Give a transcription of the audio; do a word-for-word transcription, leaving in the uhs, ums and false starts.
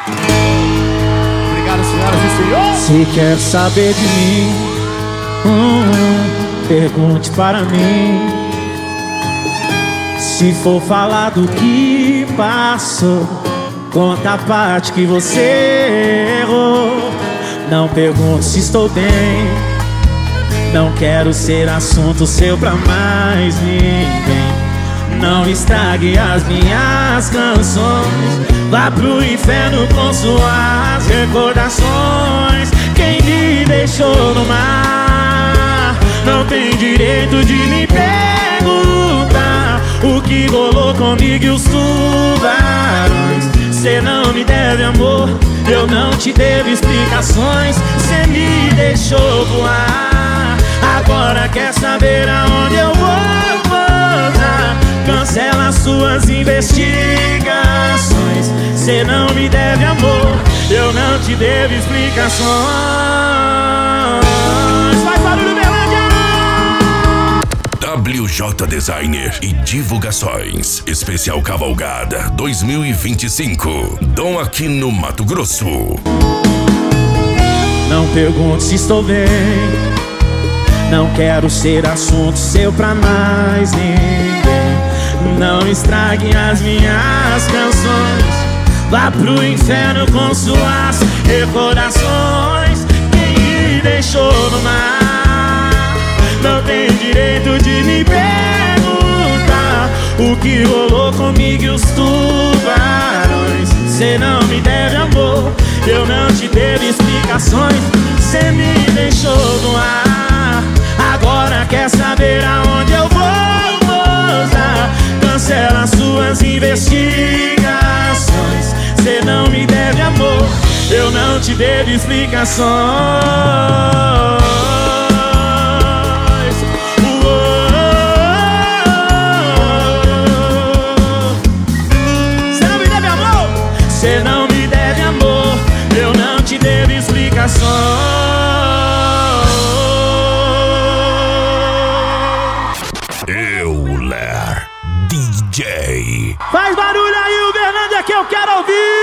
Obrigado, senhoras e senhores. Se quer saber de mim, hum, pergunte para mim. Se for falar do que passou, conta a parte que você errou. Não pergunte se estou bem, não quero ser assunto seu pra mais ninguém. Não estrague as minhas canções, vá pro inferno com suas recordações. Quem me deixou no mar não tem direito de me perguntar o que rolou comigo e os tubarões. Cê não me deve amor, eu não te devo explicações. Cê me deixou voar, agora quer saber aonde eu vou pousar. Cancela suas investigações. Cê não me deve amor, eu não te devo explicações. Faz barulho, Berlândia! W J Designer e Divulgações Especial Cavalgada dois mil e vinte e cinco. Dom aqui no Mato Grosso. Não pergunte se estou bem, não quero ser assunto seu pra mais ninguém. Não estrague as minhas canções, vá pro inferno com suas recordações. Quem me deixou no mar não tem direito de me perguntar o que rolou comigo e os tubarões. Cê não me deve amor, eu não te devo explicações. Cê me deixou no ar, agora quer saber aonde eu vou pousar. Cancela suas investigações. Cê não me deve amor, eu não te devo explicações. Cê não me deve amor, cê não me deve amor, eu não te devo explicações. Euler D J. Faz barulho aí, o Berlândia, que eu quero ouvir!